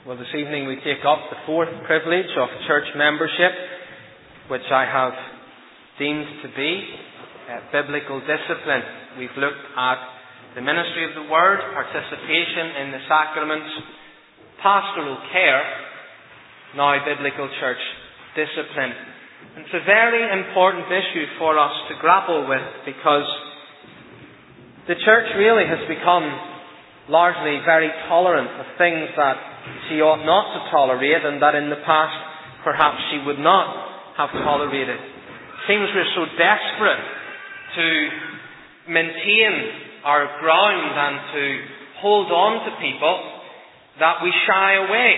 Well, this evening we take up the fourth privilege of church membership, which I have deemed to be biblical discipline. We've looked at the ministry of the Word, participation in the sacraments, pastoral care, now biblical church discipline. And it's a very important issue for us to grapple with, because the church really has become largely very tolerant of things that she ought not to tolerate, and that in the past perhaps she would not have tolerated. It seems we're so desperate to maintain our ground and to hold on to people that we shy away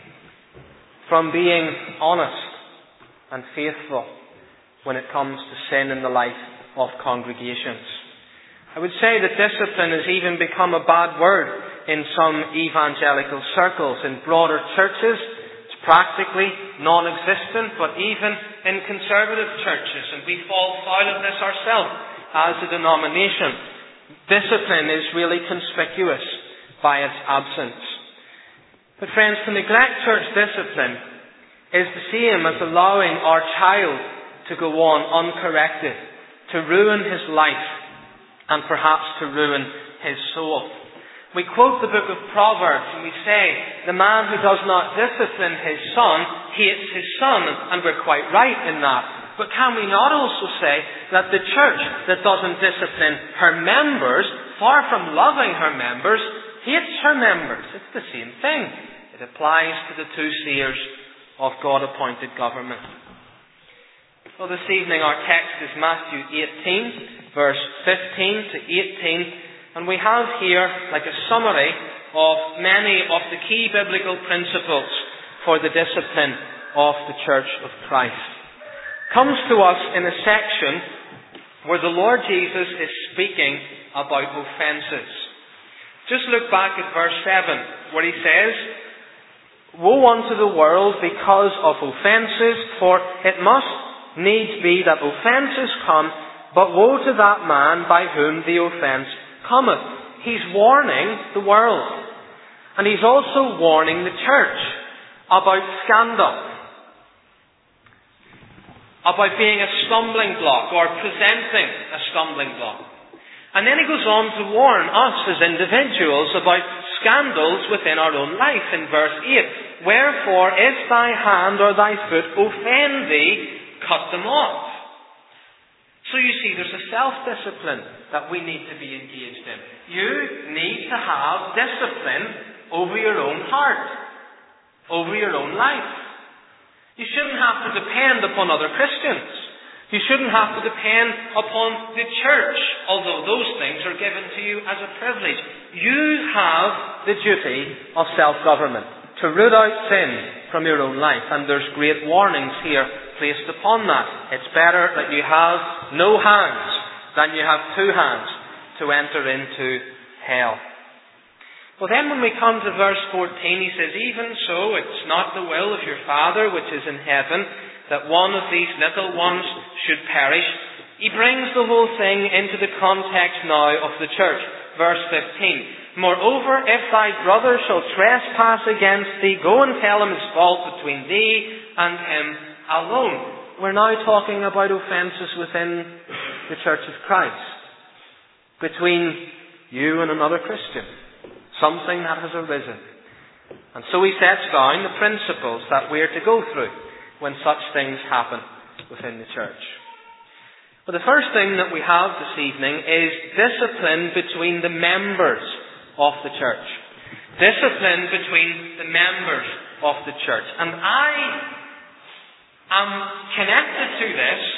from being honest and faithful when it comes to sin in the life of congregations. I would say that discipline has even become a bad word in some evangelical circles. In broader churches, it's practically non-existent, but even in conservative churches, and we fall foul of this ourselves as a denomination. Discipline is really conspicuous by its absence. But friends, to neglect church discipline is the same as allowing our child to go on uncorrected, to ruin his life, and perhaps to ruin his soul. We quote the book of Proverbs and we say, the man who does not discipline his son hates his son, and we're quite right in that. But can we not also say that the church that doesn't discipline her members, far from loving her members, hates her members? It's the same thing. It applies to the two seers of God-appointed government. Well, this evening our text is Matthew 18, verse 15 to 18. And we have here like a summary of many of the key biblical principles for the discipline of the Church of Christ. Comes to us in a section where the Lord Jesus is speaking about offences. Just look back at verse 7 where he says, "Woe unto the world because of offences, for it must needs be that offences come, but woe to that man by whom the offence cometh." He's warning the world. And he's also warning the church about scandal, about being a stumbling block or presenting a stumbling block. And then he goes on to warn us as individuals about scandals within our own life in verse 8. "Wherefore, if thy hand or thy foot offend thee, cut them off." So you see, there's a self-discipline that we need to be engaged in. You need to have discipline over your own heart, over your own life. You shouldn't have to depend upon other Christians. You shouldn't have to depend upon the church, although those things are given to you as a privilege. You have the duty of self-government, to root out sin from your own life. And there's great warnings here placed upon that. It's better that you have no hands than you have two hands to enter into hell. Well, then when we come to verse 14, he says, "Even so, it's not the will of your Father which is in heaven that one of these little ones should perish." He brings the whole thing into the context now of the church. Verse 15, "Moreover, if thy brother shall trespass against thee, go and tell him his fault between thee and him alone." We're now talking about offences within the Church of Christ, between you and another Christian, something that has arisen. And so he sets down the principles that we're to go through when such things happen within the church. Well, the first thing that we have this evening is discipline between the members of the church. Discipline between the members of the church. And I am connected to this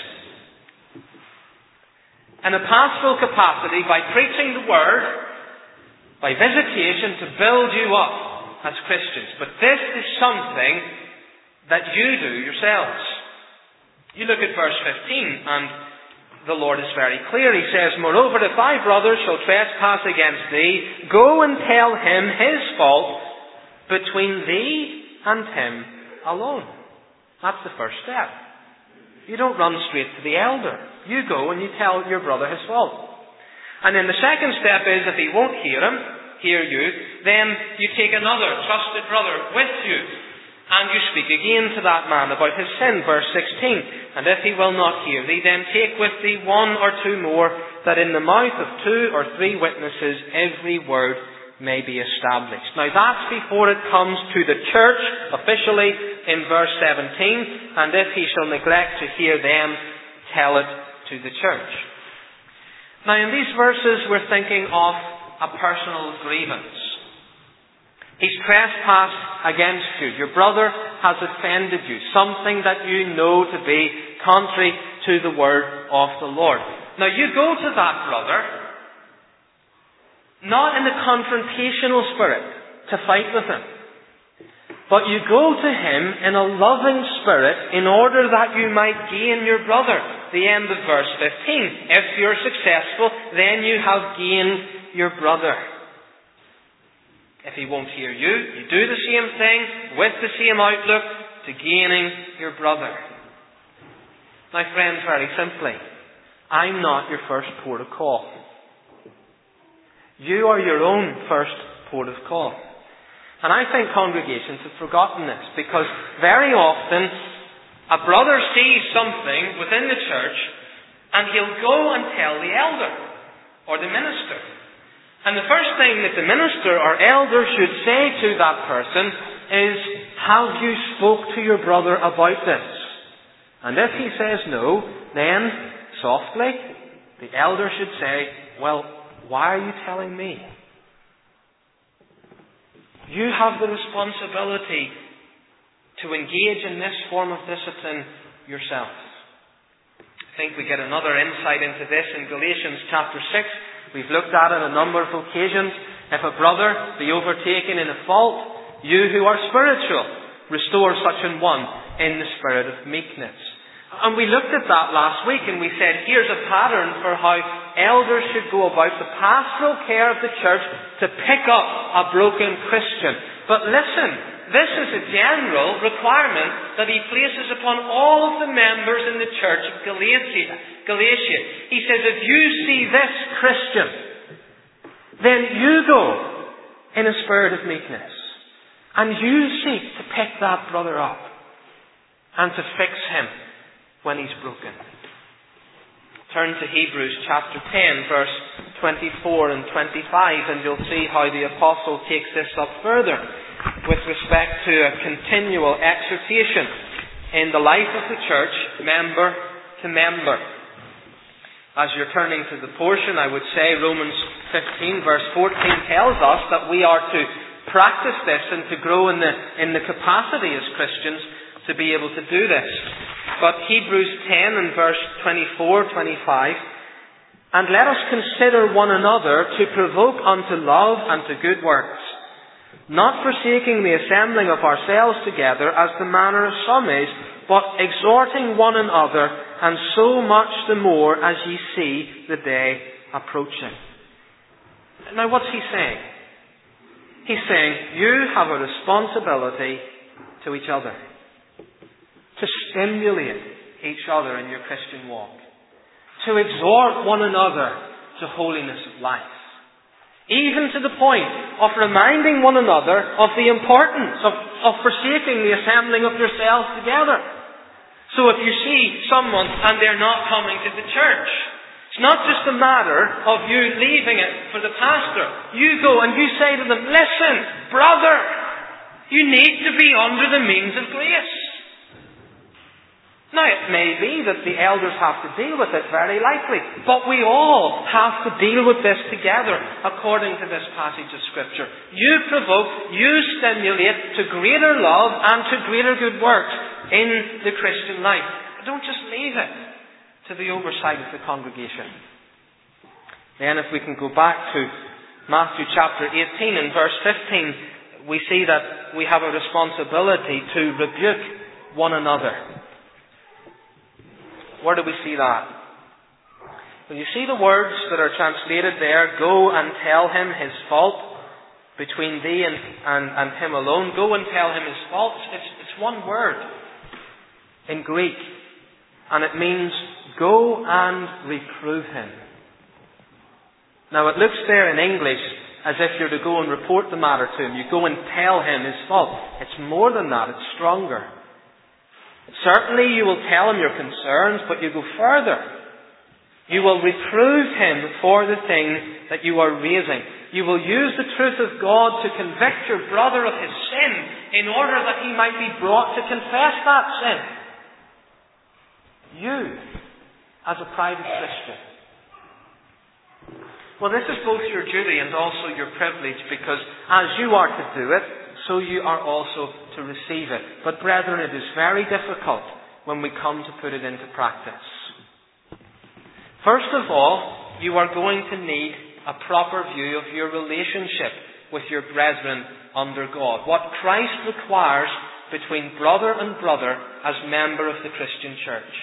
in a pastoral capacity by preaching the Word, by visitation to build you up as Christians. But this is something that you do yourselves. You look at verse 15 and the Lord is very clear. He says, "Moreover, if thy brother shall trespass against thee, go and tell him his fault between thee and him alone." That's the first step. You don't run straight to the elder. You go and you tell your brother his fault. And then the second step is, if he won't hear him, hear you, then you take another trusted brother with you, and you speak again to that man about his sin. Verse 16, and if he will not hear thee, then take with thee one or two more, that in the mouth of 2 or 3 witnesses every word may be established. Now that's before it comes to the church officially in verse 17, and if he shall neglect to hear them, tell it to the church. Now in these verses we're thinking of a personal grievance. He's trespassed against you. Your brother has offended you. Something that you know to be contrary to the word of the Lord. Now you go to that brother, not in a confrontational spirit to fight with him, but you go to him in a loving spirit in order that you might gain your brother. The end of verse 15. If you're successful, then you have gained your brother. If he won't hear you, you do the same thing with the same outlook to gaining your brother. Now friends, very simply, I'm not your first port of call. You are your own first port of call. And I think congregations have forgotten this, because very often a brother sees something within the church and he'll go and tell the elder or the minister. And the first thing that the minister or elder should say to that person is, have you spoke to your brother about this? And if he says no, then softly the elder should say, well, why are you telling me? You have the responsibility to engage in this form of discipline yourself. I think we get another insight into this in Galatians chapter 6. We've looked at it on a number of occasions. If a brother be overtaken in a fault, you who are spiritual, restore such an one in the spirit of meekness. And we looked at that last week, and we said, here's a pattern for how elders should go about the pastoral care of the church to pick up a broken Christian. But listen, this is a general requirement that he places upon all of the members in the church of Galatia. He says, if you see this Christian, then you go in a spirit of meekness, and you seek to pick that brother up and to fix him when he's broken. Turn to Hebrews chapter 10, verse 24 and 25, and you'll see how the apostle takes this up further with respect to a continual exhortation in the life of the church, member to member. As you're turning to the portion, I would say Romans 15, verse 14 tells us that we are to practice this and to grow in the capacity as Christians to be able to do this. But Hebrews 10 and verse 24, 25, and let us consider one another to provoke unto love and to good works, not forsaking the assembling of ourselves together as the manner of some is, but exhorting one another, and so much the more as ye see the day approaching. Now what's he saying? He's saying, you have a responsibility to each other, to stimulate each other in your Christian walk, to exhort one another to holiness of life, even to the point of reminding one another of the importance of forsaking the assembling of yourselves together. So if you see someone and they're not coming to the church, it's not just a matter of you leaving it for the pastor. You go and you say to them, listen, brother, you need to be under the means of grace. Now, it may be that the elders have to deal with it, very likely. But we all have to deal with this together, according to this passage of Scripture. You provoke, you stimulate to greater love and to greater good works in the Christian life. Don't just leave it to the oversight of the congregation. Then if we can go back to Matthew chapter 18 and verse 15, we see that we have a responsibility to rebuke one another. Where do we see that? When you see the words that are translated there, go and tell him his fault between thee and him alone. Go and tell him his faults. It's one word in Greek. And it means go and reprove him. Now it looks there in English as if you're to go and report the matter to him. You go and tell him his fault. It's more than that. It's stronger. Certainly you will tell him your concerns, but you go further. You will reprove him for the thing that you are raising. You will use the truth of God to convict your brother of his sin in order that he might be brought to confess that sin. You, as a private Christian. Well, this is both your duty and also your privilege, because as you are to do it, so you are also to receive it. But brethren, it is very difficult when we come to put it into practice. First of all, you are going to need a proper view of your relationship with your brethren under God. What Christ requires between brother and brother as member of the Christian church.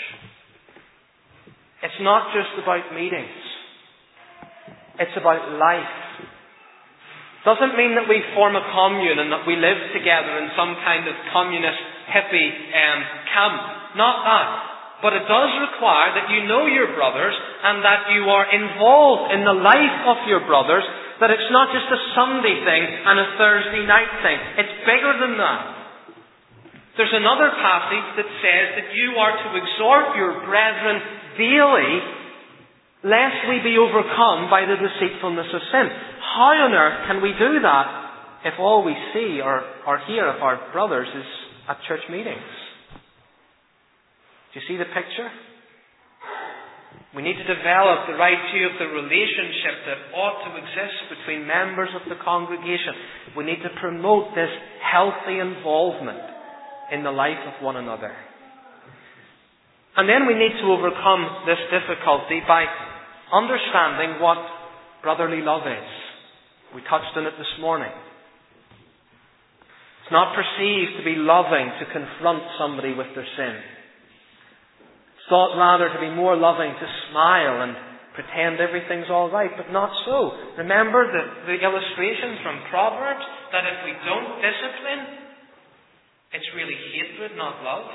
It's not just about meetings. It's about life. Doesn't mean that we form a commune and that we live together in some kind of communist hippie camp. Not that. But it does require that you know your brothers and that you are involved in the life of your brothers, that it's not just a Sunday thing and a Thursday night thing. It's bigger than that. There's another passage that says that you are to exhort your brethren daily, lest we be overcome by the deceitfulness of sin. How on earth can we do that if all we see or hear of our brothers is at church meetings? Do you see the picture? We need to develop the right view of the relationship that ought to exist between members of the congregation. We need to promote this healthy involvement in the life of one another. And then we need to overcome this difficulty by understanding what brotherly love is. We touched on it this morning. It's not perceived to be loving to confront somebody with their sin. It's thought rather to be more loving to smile and pretend everything's all right, but not so. Remember the illustration from Proverbs that if we don't discipline, it's really hatred, not love.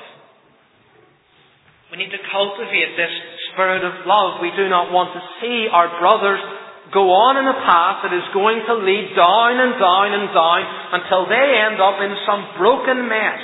We need to cultivate this spirit of love. We do not want to see our brothers go on in a path that is going to lead down and down and down until they end up in some broken mess.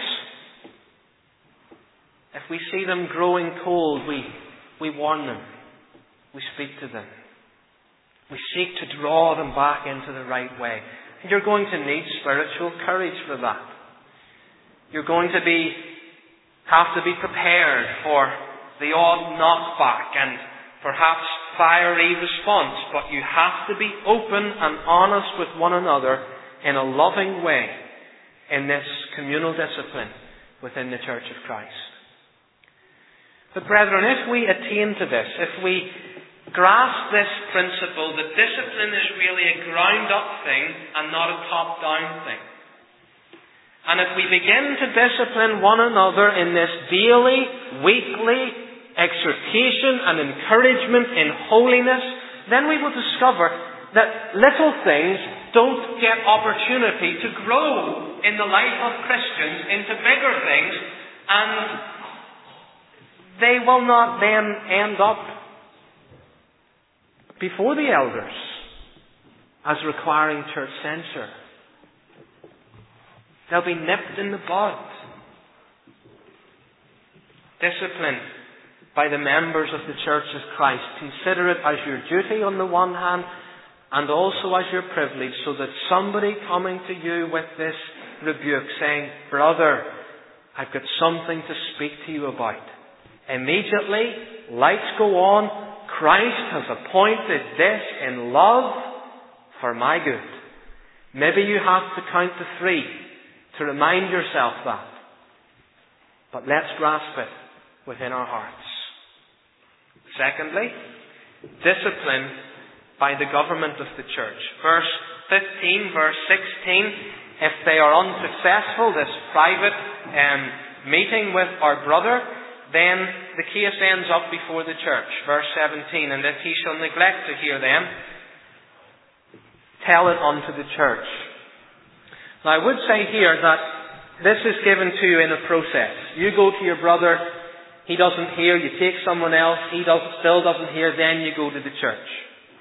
If we see them growing cold, we warn them. We speak to them. We seek to draw them back into the right way. And you're going to need spiritual courage for that. You're going to have to be prepared for the odd knockback and perhaps fiery response, but you have to be open and honest with one another in a loving way in this communal discipline within the Church of Christ. But brethren, if we attain to this, if we grasp this principle that discipline is really a ground-up thing and not a top-down thing, and if we begin to discipline one another in this daily, weekly exhortation and encouragement in holiness, then we will discover that little things don't get opportunity to grow in the life of Christians into bigger things, and they will not then end up before the elders as requiring church censure. They'll be nipped in the bud. Discipline by the members of the Church of Christ. Consider it as your duty on the one hand and also as your privilege, so that somebody coming to you with this rebuke saying, "Brother, I've got something to speak to you about." Immediately, lights go on. Christ has appointed this in love for my good. Maybe you have to count to 3 to remind yourself that. But let's grasp it within our hearts. Secondly, discipline by the government of the church. Verse 15, verse 16, if they are unsuccessful, this private meeting with our brother, then the case ends up before the church. Verse 17, and if he shall neglect to hear them, tell it unto the church. Now I would say here that this is given to you in a process. You go to your brother, he doesn't hear, you take someone else, he still doesn't hear, then you go to the church.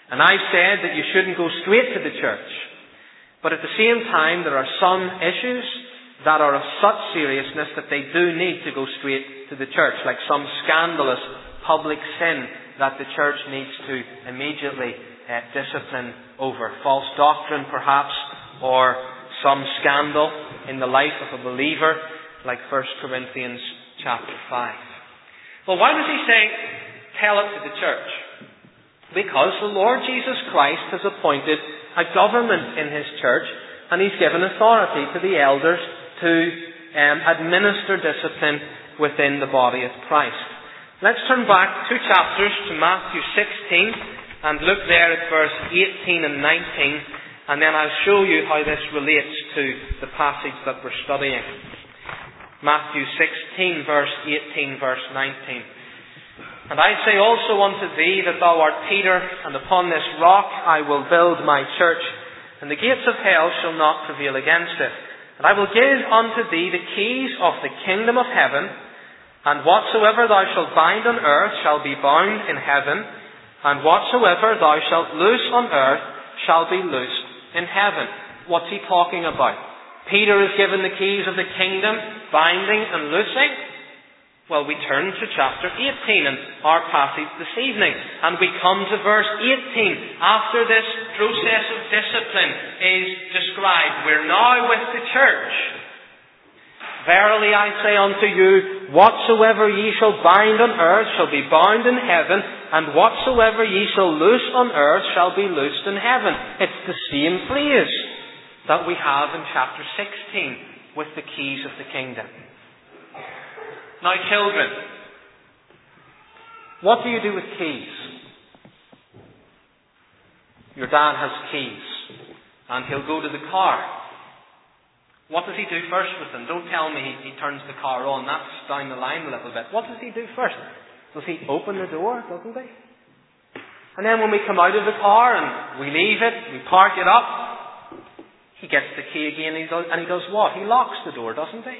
And I said that you shouldn't go straight to the church. But at the same time, there are some issues that are of such seriousness that they do need to go straight to the church, like some scandalous public sin that the church needs to immediately discipline over. False doctrine, perhaps, or some scandal in the life of a believer, like 1 Corinthians chapter 5. Well, why does he say, tell it to the church? Because the Lord Jesus Christ has appointed a government in His church, and He's given authority to the elders to administer discipline within the body of Christ. Let's turn back 2 chapters to Matthew 16 and look there at verse 18 and 19, and then I'll show you how this relates to the passage that we're studying. Matthew 16, verse 18, verse 19. And I say also unto thee that thou art Peter, and upon this rock I will build my church, and the gates of hell shall not prevail against it. And I will give unto thee the keys of the kingdom of heaven, and whatsoever thou shalt bind on earth shall be bound in heaven, and whatsoever thou shalt loose on earth shall be loosed in heaven. What's he talking about? Peter is given the keys of the kingdom, binding and loosing. Well, we turn to chapter 18 in our passage this evening, and we come to verse 18. After this process of discipline is described, we're now with the church. Verily I say unto you, whatsoever ye shall bind on earth shall be bound in heaven, and whatsoever ye shall loose on earth shall be loosed in heaven. It's the same phrase that we have in chapter 16 with the keys of the kingdom. Now, children, what do you do with keys? Your dad has keys, and he'll go to the car. What does he do first with them? Don't tell me he turns the car on. That's down the line a little bit. What does he do first? Does he open the door? Doesn't he? And then when we come out of the car and we leave it, we park it up, he gets the key again and he does what? He locks the door, doesn't he?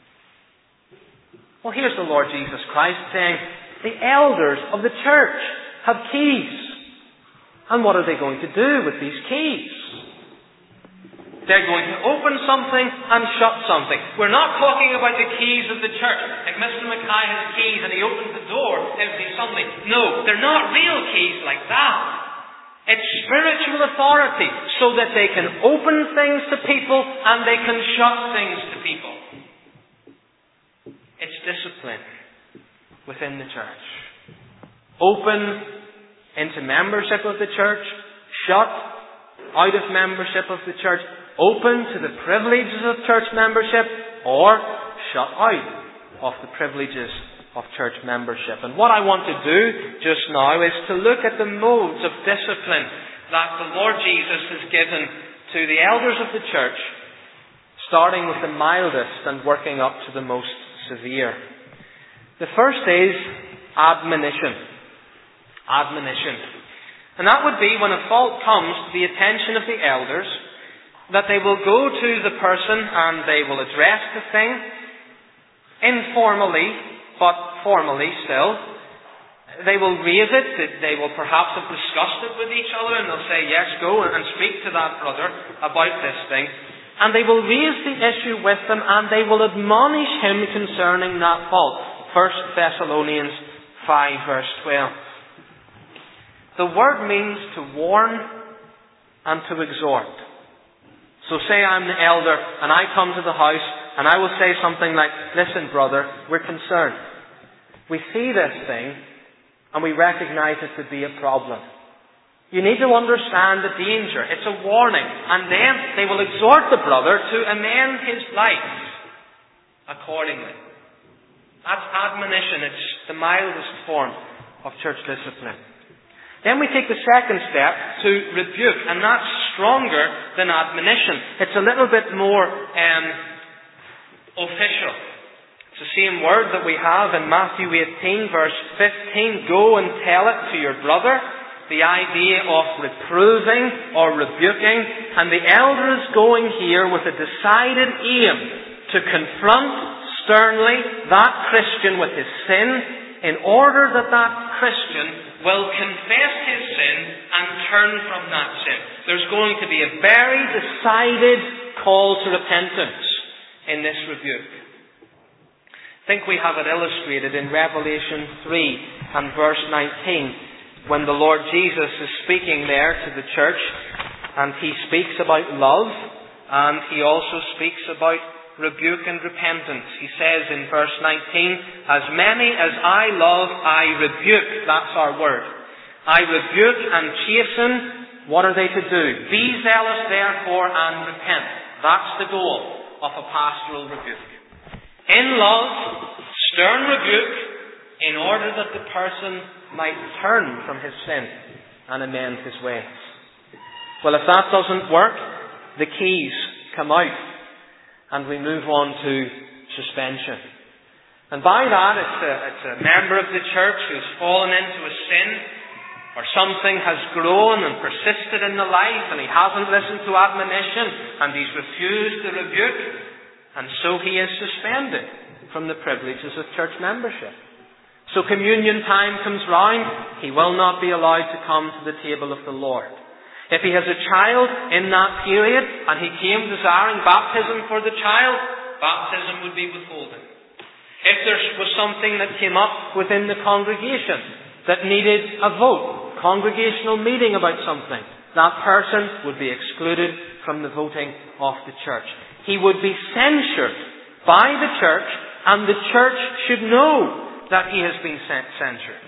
Well, here's the Lord Jesus Christ saying, the elders of the church have keys. And what are they going to do with these keys? They're going to open something and shut something. We're not talking about the keys of the church. Like Mr. Mackay has keys and he opens the door every Sunday. No, they're not real keys like that. It's spiritual authority so that they can open things to people and they can shut things to people. It's discipline within the church. Open into membership of the church, shut out of membership of the church, open to the privileges of church membership, or shut out of the privileges of church membership. And what I want to do just now is to look at the modes of discipline that the Lord Jesus has given to the elders of the church, starting with the mildest and working up to the most severe. The first is admonition. Admonition. And that would be when a fault comes to the attention of the elders, that they will go to the person and they will address the thing informally, but formally still. They will raise it. They will perhaps have discussed it with each other and they'll say, yes, go and speak to that brother about this thing. And they will raise the issue with them and they will admonish him concerning that fault. 1 Thessalonians 5 verse 12. The word means to warn and to exhort. So say I'm the elder and I come to the house and I will say something like, listen brother, we're concerned. We see this thing and we recognize it to be a problem. You need to understand the danger. It's a warning. And then they will exhort the brother to amend his life accordingly. That's admonition. It's the mildest form of church discipline. Then we take the second step to rebuke, and that's stronger than admonition. It's a little bit more official. It's the same word that we have in Matthew 18 verse 15. Go and tell it to your brother. The idea of reproving or rebuking. And the elder is going here with a decided aim to confront sternly that Christian with his sin in order that that Christian will confess his sin and turn from that sin. There's going to be a very decided call to repentance in this rebuke. I think we have it illustrated in Revelation 3 and verse 19, when the Lord Jesus is speaking there to the church, and he speaks about love, and he also speaks about rebuke and repentance. He says in verse 19, "As many as I love, I rebuke." That's our word. "I rebuke and chasten." What are they to do? "Be zealous therefore and repent." That's the goal of a pastoral rebuke. In love, stern rebuke, in order that the person might turn from his sin and amend his ways. Well, if that doesn't work, the keys come out and we move on to suspension. And by that, it's a member of the church who's fallen into a sin, or something has grown and persisted in the life, and he hasn't listened to admonition, and he's refused the rebuke, and so he is suspended from the privileges of church membership. So communion time comes round, he will not be allowed to come to the table of the Lord. If he has a child in that period, and he came desiring baptism for the child, baptism would be withholden. If there was something that came up within the congregation that needed a vote, congregational meeting about something, that person would be excluded from the voting of the church. He would be censured by the church, and the church should know that he has been censured.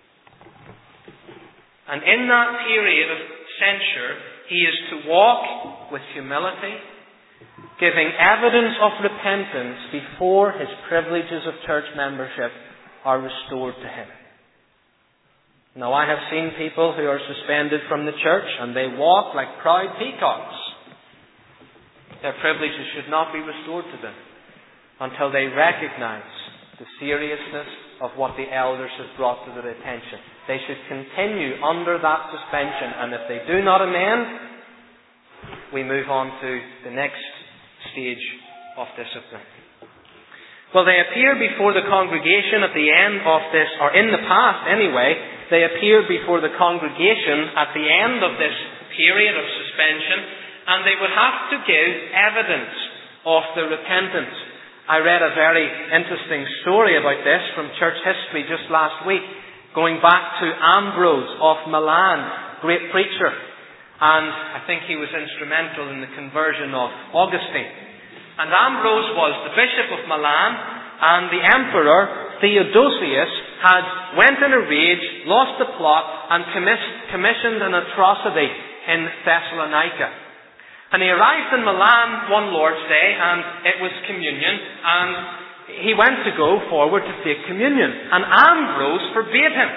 And in that period of censure, he is to walk with humility, giving evidence of repentance before his privileges of church membership are restored to him. Now, I have seen people who are suspended from the church, and they walk like proud peacocks. Their privileges should not be restored to them until they recognize the seriousness of what the elders have brought to their attention. They should continue under that suspension, and if they do not amend, we move on to the next stage of discipline. Well, they appear before the congregation at the end of this, or in the past anyway, they appear before the congregation at the end of this period of suspension, and they would have to give evidence of their repentance. I read a very interesting story about this from church history just last week, going back to Ambrose of Milan, great preacher. And I think he was instrumental in the conversion of Augustine. And Ambrose was the bishop of Milan, and the emperor, Theodosius, had went in a rage, lost the plot, and commissioned an atrocity in Thessalonica. And he arrived in Milan one Lord's Day, and it was communion, and he went to go forward to take communion. And Ambrose forbade him.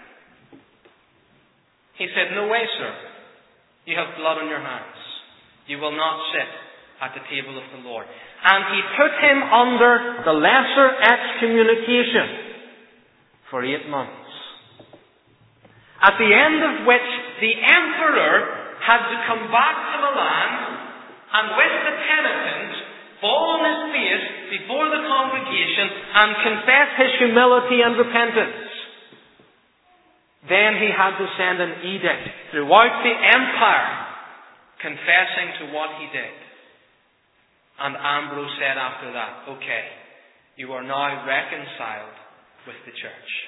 He said, "No way, sir. You have blood on your hands. You will not sit at the table of the Lord." And he put him under the lesser excommunication for 8 months. At the end of which the emperor had to come back to Milan and with the penitent fall on his face before the congregation and confess his humility and repentance. Then he had to send an edict throughout the empire confessing to what he did. And Ambrose said after that, "Okay, you are now reconciled with the church."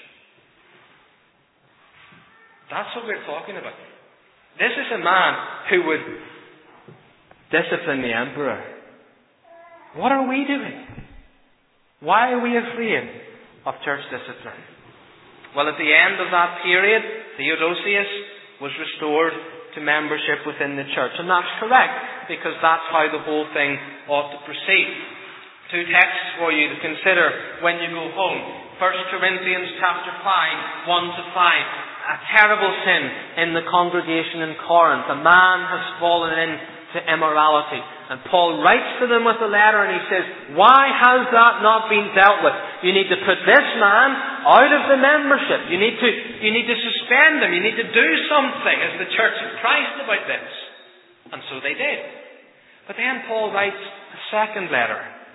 That's what we're talking about. This is a man who would discipline the emperor. What are we doing? Why are we afraid of church discipline? Well, at the end of that period, Theodosius was restored to membership within the church. And that's correct, because that's how the whole thing ought to proceed. 2 texts for you to consider when you go home. 1 Corinthians chapter 5, 1-5. A terrible sin in the congregation in Corinth. A man has fallen into immorality. And Paul writes to them with a letter and he says, "Why has that not been dealt with? You need to put this man out of the membership. You need to suspend him. You need to do something as the Church of Christ about this." And so they did. But then Paul writes a second letter.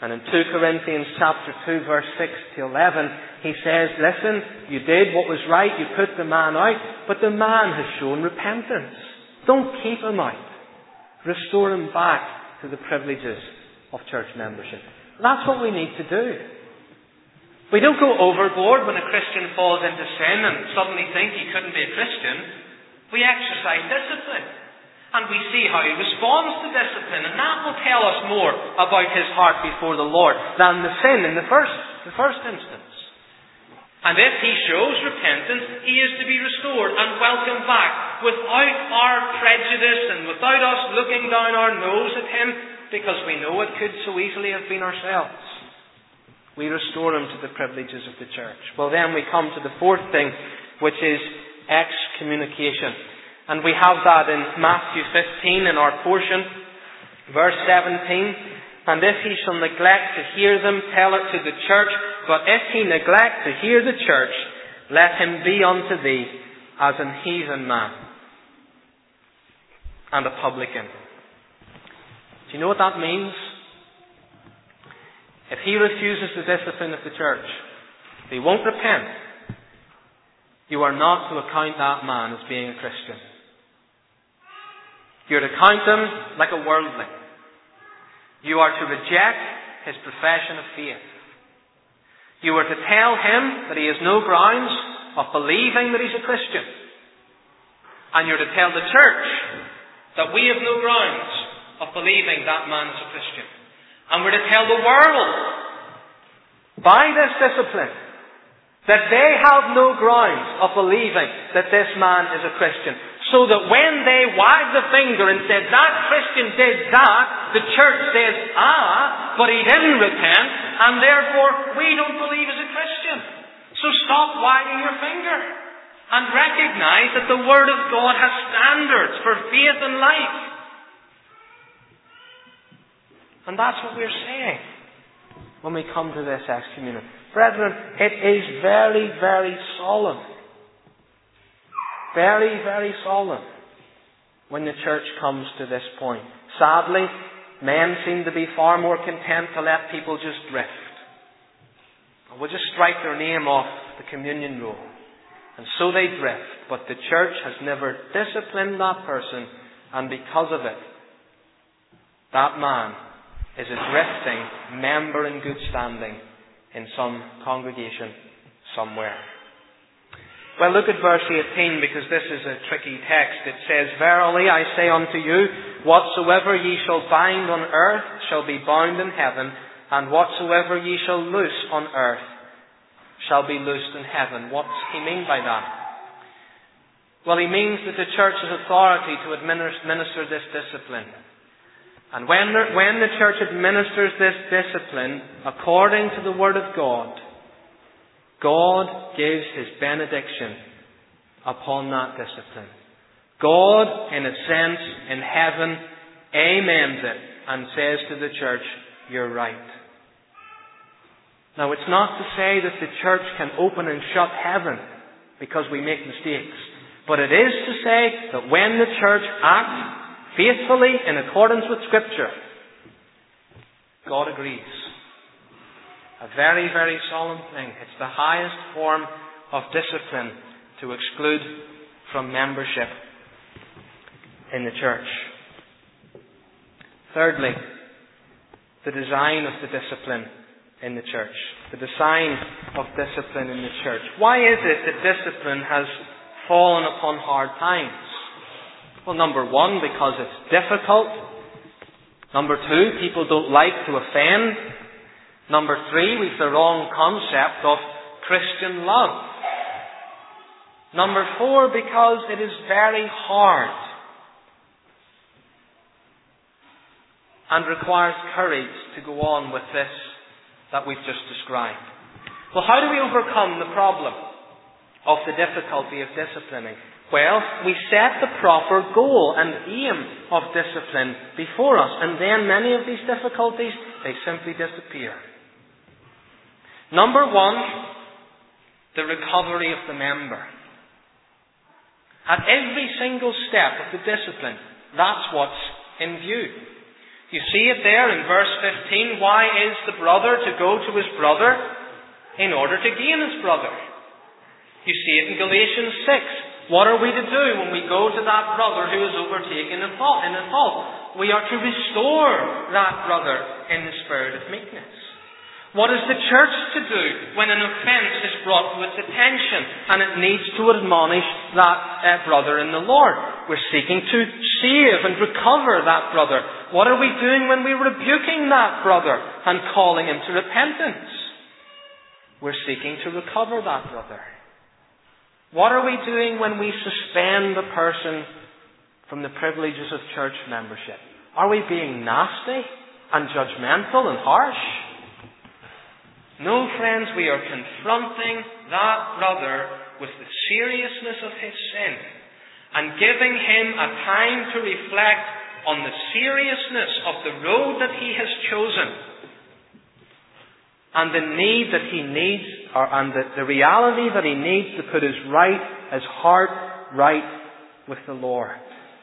And in 2 Corinthians chapter 2 verse 6 to 11, he says, listen, you did what was right, you put the man out, but the man has shown repentance. Don't keep him out. Restore him back to the privileges of church membership. That's what we need to do. We don't go overboard when a Christian falls into sin and suddenly think he couldn't be a Christian. We exercise discipline. And we see how he responds to discipline. And that will tell us more about his heart before the Lord than the sin in the first instance. And if he shows repentance, he is to be restored and welcomed back without our prejudice and without us looking down our nose at him, because we know it could so easily have been ourselves. We restore him to the privileges of the church. Well, then we come to the fourth thing, which is excommunication. And we have that in Matthew 15 in our portion, verse 17. And if he shall neglect to hear them, tell it to the church. But if he neglect to hear the church, let him be unto thee as an heathen man and a publican. Do you know what that means? If he refuses the discipline of the church, if he won't repent, you are not to account that man as being a Christian. You are to count him like a worldling. You are to reject his profession of faith. You are to tell him that he has no grounds of believing that he's a Christian. And you're to tell the church that we have no grounds of believing that man is a Christian. And we're to tell the world, by this discipline, that they have no grounds of believing that this man is a Christian. So that when they wag the finger and said, that Christian did that, the church says, but he didn't repent, and therefore we don't believe he's a Christian. So stop wagging your finger and recognize that the Word of God has standards for faith and life. And that's what we're saying when we come to this excommunication. Brethren, it is very, very solemn. Very, very solemn when the church comes to this point. Sadly, men seem to be far more content to let people just drift. We'll just strike their name off the communion roll. And so they drift. But the church has never disciplined that person, and because of it, that man is a drifting member in good standing in some congregation somewhere. Well, look at verse 18, because this is a tricky text. It says, verily I say unto you, whatsoever ye shall bind on earth shall be bound in heaven, and whatsoever ye shall loose on earth shall be loosed in heaven. What's he mean by that? Well, he means that the church has authority to administer this discipline. And when the church administers this discipline according to the Word of God, God gives His benediction upon that discipline. God, in a sense, in heaven, amens it and says to the church, you're right. Now, it's not to say that the church can open and shut heaven because we make mistakes. But it is to say that when the church acts faithfully in accordance with Scripture, God agrees. A very, very solemn thing. It's the highest form of discipline to exclude from membership in the church. Thirdly, the design of the discipline in the church. The design of discipline in the church. Why is it that discipline has fallen upon hard times? Well, number one, because it's difficult. Number two, people don't like to offend. Number three, we've the wrong concept of Christian love. Number four, because it is very hard and requires courage to go on with this that we've just described. Well, how do we overcome the problem of the difficulty of disciplining? Well, we set the proper goal and aim of discipline before us, and then many of these difficulties, they simply disappear. Number one, the recovery of the member. At every single step of the discipline, that's what's in view. You see it there in verse 15. Why is the brother to go to his brother? In order to gain his brother. You see it in Galatians 6. What are we to do when we go to that brother who is overtaken in a fault? We are to restore that brother in the spirit of meekness. What is the church to do when an offence is brought to its attention and it needs to admonish that brother in the Lord? We're seeking to save and recover that brother. What are we doing when we're rebuking that brother and calling him to repentance? We're seeking to recover that brother. What are we doing when we suspend the person from the privileges of church membership? Are we being nasty and judgmental and harsh? No, friends, we are confronting that brother with the seriousness of his sin and giving him a time to reflect on the seriousness of the road that he has chosen and the need that he needs, and the reality that he needs to put his heart right with the Lord.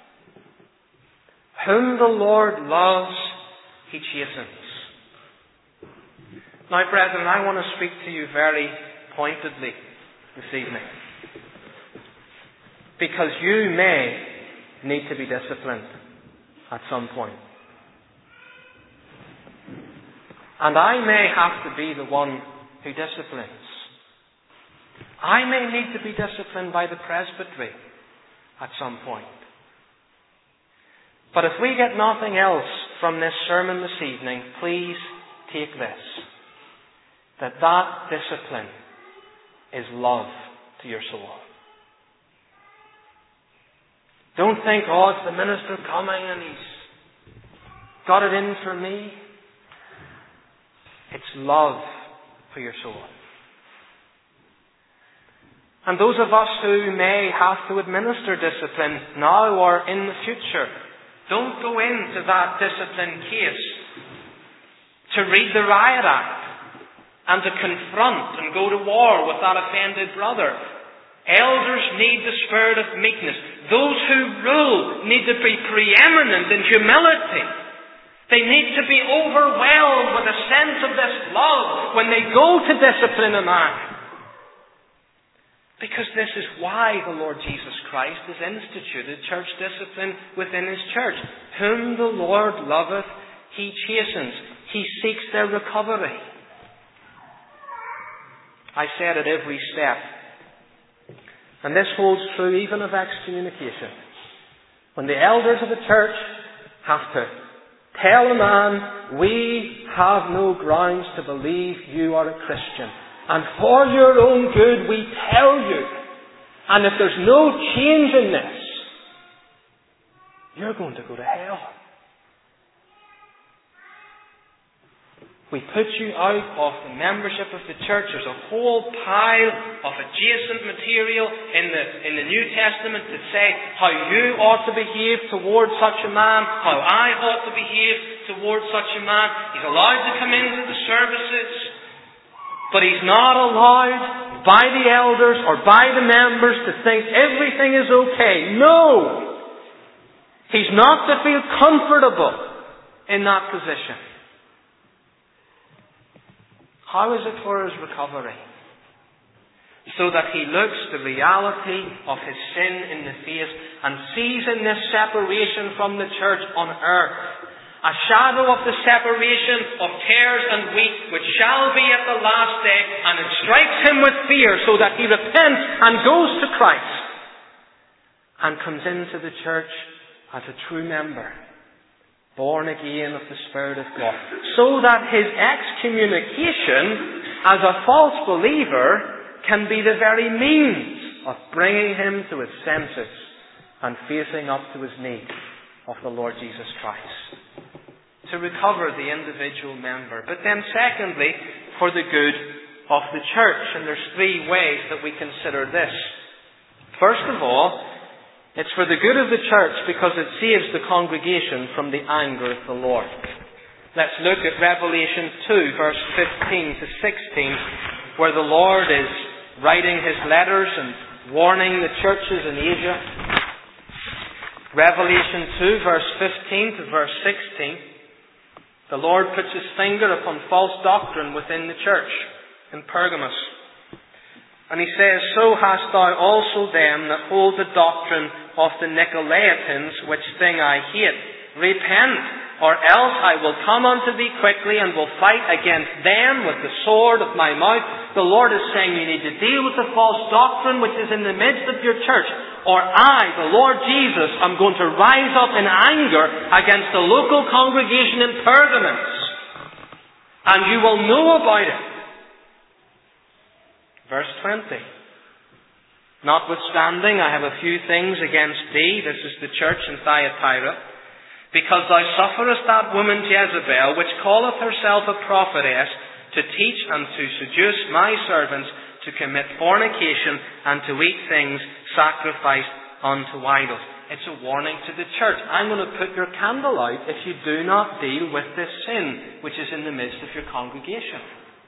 Whom the Lord loves, he chastens. Now, brethren, I want to speak to you very pointedly this evening. Because you may need to be disciplined at some point. And I may have to be the one who disciplines. I may need to be disciplined by the presbytery at some point. But if we get nothing else from this sermon this evening, please take this. That discipline is love to your soul. Don't think, it's the minister coming and he's got it in for me. It's love for your soul. And those of us who may have to administer discipline now or in the future, don't go into that discipline case to read the Riot Act and to confront and go to war with that offended brother. Elders need the spirit of meekness. Those who rule need to be preeminent in humility. They need to be overwhelmed with a sense of this love when they go to discipline a man. Because this is why the Lord Jesus Christ has instituted church discipline within His church. Whom the Lord loveth, He chastens. He seeks their recovery. I said at every step, and this holds true even of excommunication. When the elders of the church have to tell a man, we have no grounds to believe you are a Christian. And for your own good we tell you. And if there's no change in this, you're going to go to hell. We put you out of the membership of the church. There's a whole pile of adjacent material in the New Testament to say how you ought to behave towards such a man, how I ought to behave towards such a man. He's allowed to come into the services, but he's not allowed by the elders or by the members to think everything is okay. No! He's not to feel comfortable in that position. How is it for his recovery? So that he looks the reality of his sin in the face and sees in this separation from the church on earth a shadow of the separation of tares and wheat which shall be at the last day, and it strikes him with fear so that he repents and goes to Christ and comes into the church as a true member, born again of the Spirit of God, so that his excommunication as a false believer can be the very means of bringing him to his senses and facing up to his need of the Lord Jesus Christ, to recover the individual member. But then secondly, for the good of the church. And there's three ways that we consider this. First of all, it's for the good of the church because it saves the congregation from the anger of the Lord. Let's look at Revelation 2, verse 15 to 16, where the Lord is writing His letters and warning the churches in Asia. Revelation 2, verse 15 to verse 16. The Lord puts his finger upon false doctrine within the church in Pergamos. And he says, "So hast thou also them that hold the doctrine of the Nicolaitans, which thing I hate. Repent, or else I will come unto thee quickly and will fight against them with the sword of my mouth." The Lord is saying you need to deal with the false doctrine which is in the midst of your church. Or I, the Lord Jesus, am going to rise up in anger against the local congregation in Pergamos. And you will know about it. Verse 20. "Notwithstanding, I have a few things against thee," this is the church in Thyatira, "because thou sufferest that woman Jezebel, which calleth herself a prophetess, to teach and to seduce my servants to commit fornication and to eat things sacrificed unto idols." It's a warning to the church. I'm going to put your candle out if you do not deal with this sin which is in the midst of your congregation.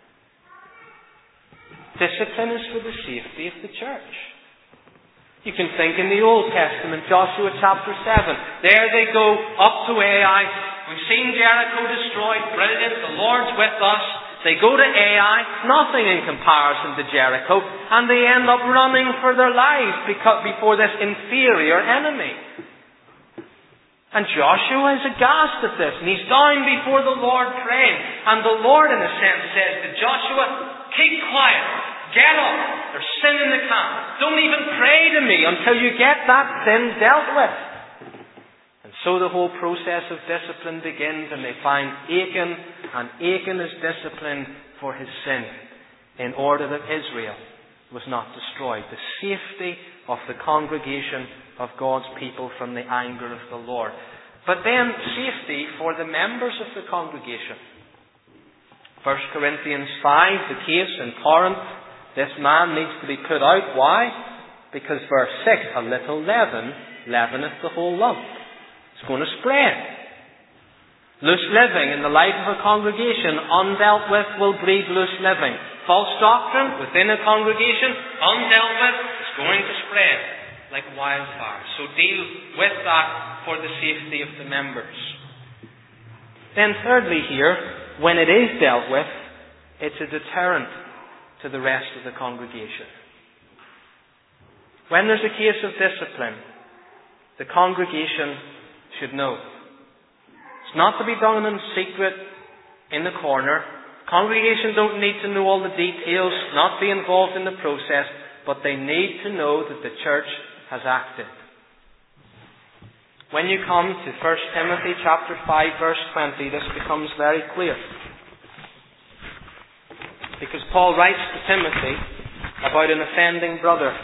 Discipline is for the safety of the church. You can think in the Old Testament, Joshua chapter 7. There they go up to Ai. We've seen Jericho destroyed. Brilliant. The Lord's with us. They go to Ai. Nothing in comparison to Jericho. And they end up running for their lives before this inferior enemy. And Joshua is aghast at this. And he's down before the Lord praying. And the Lord, in a sense, says to Joshua, "Keep quiet. Get up. There's sin in the camp. Don't even pray to me until you get that sin dealt with." And so the whole process of discipline begins, and they find Achan, and Achan is disciplined for his sin in order that Israel was not destroyed. The safety of the congregation of God's people from the anger of the Lord. But then safety for the members of the congregation. 1 Corinthians 5, the case in Corinth. This man needs to be put out. Why? Because verse 6, "A little leaven leaveneth the whole lump." It's going to spread. Loose living in the life of a congregation, undealt with, will breed loose living. False doctrine within a congregation, undealt with, is going to spread like wildfire. So deal with that for the safety of the members. Then thirdly here, when it is dealt with, it's a deterrent to the rest of the congregation. When there's a case of discipline, the congregation should know. It's not to be done in secret in the corner. Congregation don't need to know all the details, not be involved in the process, but they need to know that the church has acted. When you come to 1 Timothy chapter 5 verse 20, this becomes very clear. Because Paul writes to Timothy about an offending brother.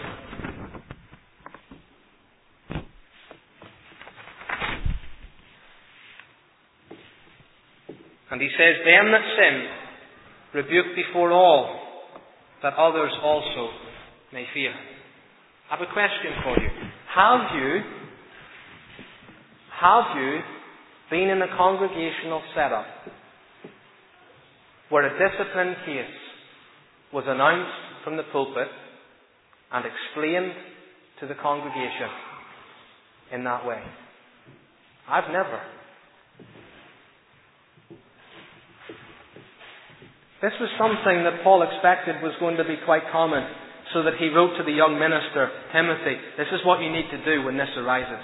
And he says, "Them that sin, rebuke before all, that others also may fear." I have a question for you. Have you been in a congregational setup where a discipline case was announced from the pulpit and explained to the congregation in that way? I've never. This was something that Paul expected was going to be quite common, so that he wrote to the young minister, Timothy, this is what you need to do when this arises.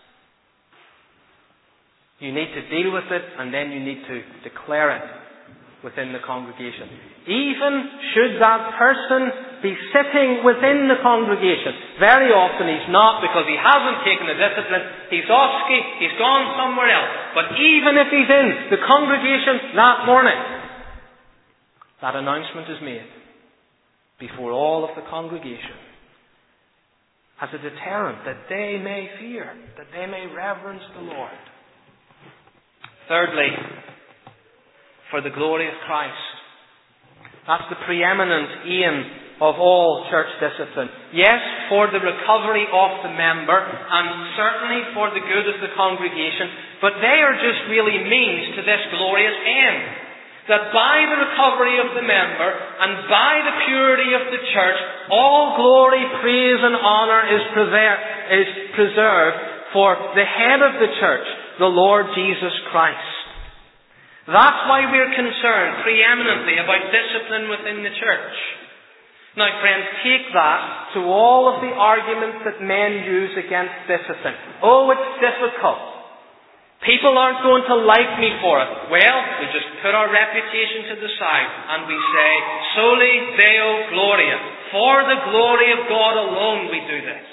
You need to deal with it, and then you need to declare it within the congregation. Even should that person be sitting within the congregation. Very often he's not, because he hasn't taken the discipline. He's off ski, he's gone somewhere else. But even if he's in the congregation that morning, that announcement is made before all of the congregation as a deterrent that they may fear, that they may reverence the Lord. Thirdly, for the glory of Christ. That's the preeminent aim of all church discipline. Yes, for the recovery of the member, and certainly for the good of the congregation, but they are just really means to this glorious end. That by the recovery of the member, and by the purity of the church, all glory, praise and honour is preserved for the head of the church, the Lord Jesus Christ. That's why we're concerned preeminently about discipline within the church. Now, friends, take that to all of the arguments that men use against discipline. Oh, it's difficult. People aren't going to like me for it. Well, we just put our reputation to the side and we say, Soli Deo Gloria. For the glory of God alone we do this.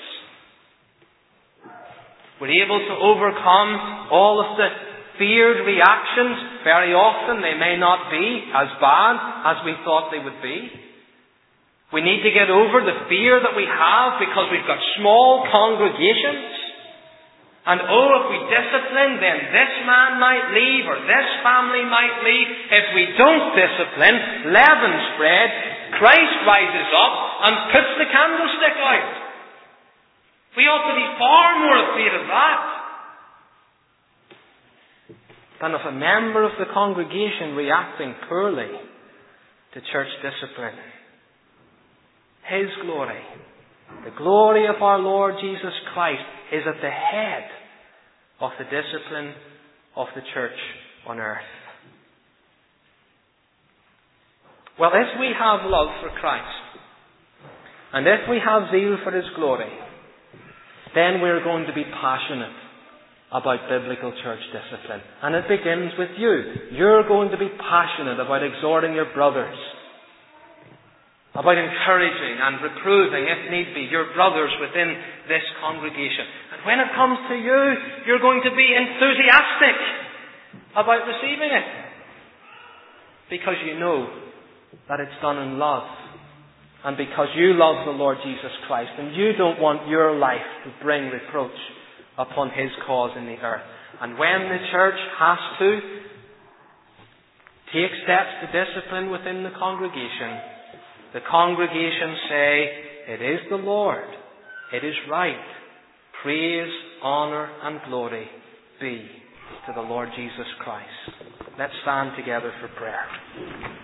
We're able to overcome all of the feared reactions. Very often they may not be as bad as we thought they would be. We need to get over the fear that we have because we've got small congregations. And if we discipline, then this man might leave or this family might leave. If we don't discipline, leaven spreads, Christ rises up and puts the candlestick out. We ought to be far more afraid of that than of a member of the congregation reacting poorly to church discipline. His glory, the glory of our Lord Jesus Christ, is at the head of the discipline of the church on earth. Well, if we have love for Christ, and if we have zeal for His glory, then we're going to be passionate about biblical church discipline. And it begins with you. You're going to be passionate about exhorting your brothers, about encouraging and reproving, if need be, your brothers within this congregation. And when it comes to you, you're going to be enthusiastic about receiving it. Because you know that it's done in love. And because you love the Lord Jesus Christ, and you don't want your life to bring reproach upon His cause in the earth. And when the church has to take steps to discipline within the congregation say, it is the Lord, it is right. Praise, honour and glory be to the Lord Jesus Christ. Let's stand together for prayer.